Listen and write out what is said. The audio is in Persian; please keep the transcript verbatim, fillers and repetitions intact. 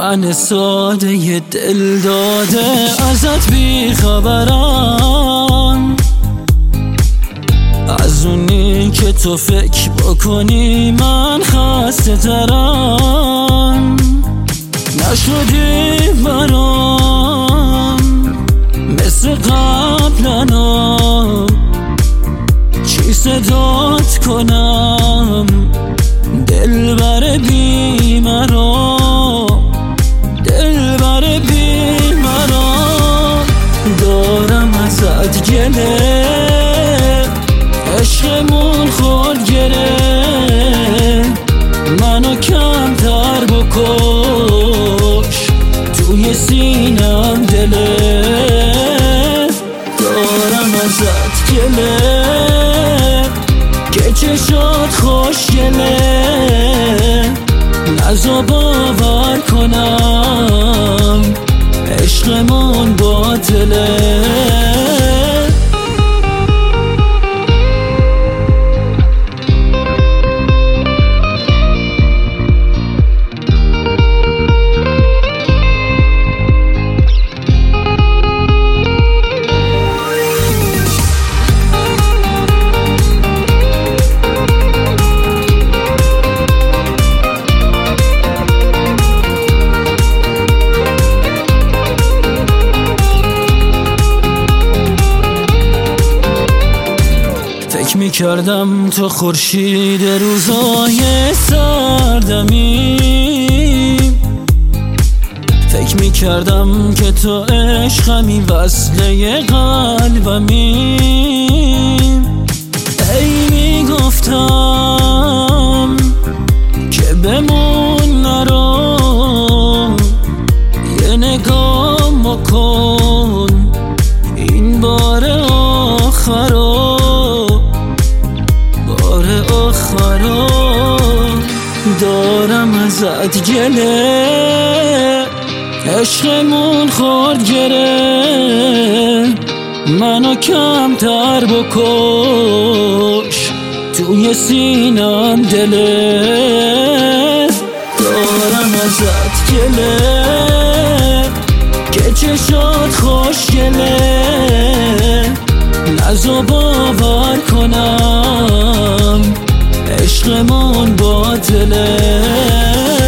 من ساده ی دل داده ازت بی خبرم، از اونی که تو فکر بکنی من خسته ترم. نشدی برام مثل قبلنا، چی صدات کنم دلبر بی مرا، دلبر بی مرا. دارم ازت گله، عشقمون خود گره، منو کمتر بکش توی سینم دله. دارم ازت گله که چشات خوشگله، نزا باور کنم عشقمون باطله. فکر میکردم تو خورشید روزای سردمی، فکر میکردم که تو عشقمی وصله قلبمی. ای میگفتم که بمون نرو، یه نگاه مکن این بار آخرو، دارم ازت گله، عشقمون خورد گره، منو کمتر بکش توی سینم دله. دارم ازت گله که چشات خوشگله، نزا باور کنم عشقمون باطله.